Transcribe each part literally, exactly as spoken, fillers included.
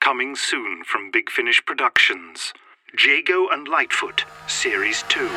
Coming soon from Big Finish Productions. Jago and Lightfoot, Series two.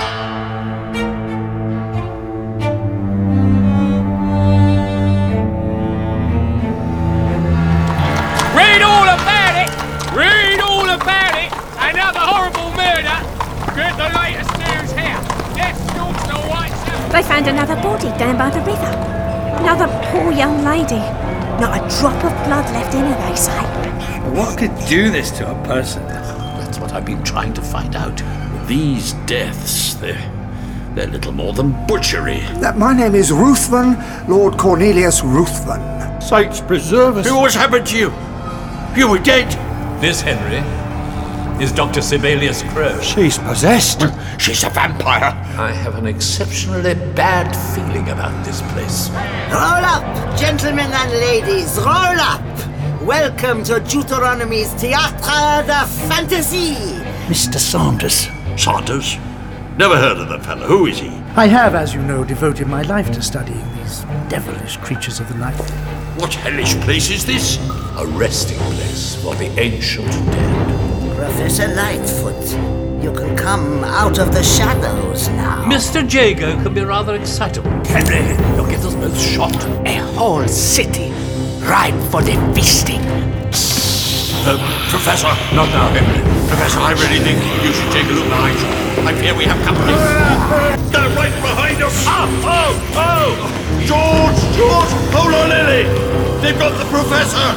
Read all about it! Read all about it! Another horrible murder! Get the latest news here! Yes, York's all right, sir. They found another body down by the river. Another poor young lady. Not a drop of blood left in her, they say. What could do this to a person? That's what I've been trying to find out. These deaths, they're, they're little more than butchery. Uh, my name is Ruthven, Lord Cornelius Ruthven. Saints preserve us. What's happened to you? You were dead. This, Henry, is Doctor Sibelius Crow. She's possessed. She's a vampire. I have an exceptionally bad feeling about this place. Roll up, gentlemen and ladies, roll up! Welcome to Deuteronomy's Théâtre de Fantasy! Mister Saunders. Saunders? Never heard of the fellow. Who is he? I have, as you know, devoted my life to studying these devilish creatures of the night. What hellish place is this? A resting place for the ancient dead. Professor Lightfoot, you can come out of the shadows now. Mister Jago can be rather excitable. Henry, you'll get us both shot. A whole city ripe for the feasting. Uh, Professor. Not now, Henry. Professor, I really think you should take a look behind you. I fear we have company. They're right behind us. Oh, oh, oh! George, George, hold on, Lily. They've got the Professor.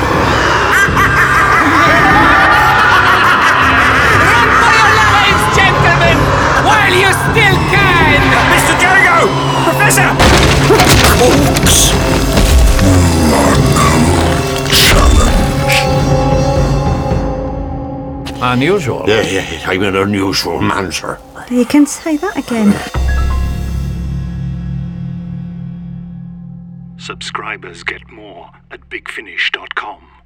Run for your lives, gentlemen, while you still can! Mister Jago! Professor! Folks. Unusual. Yeah, yeah, yeah, I'm an unusual man, sir. You can say that again. Subscribers get more at big finish dot com.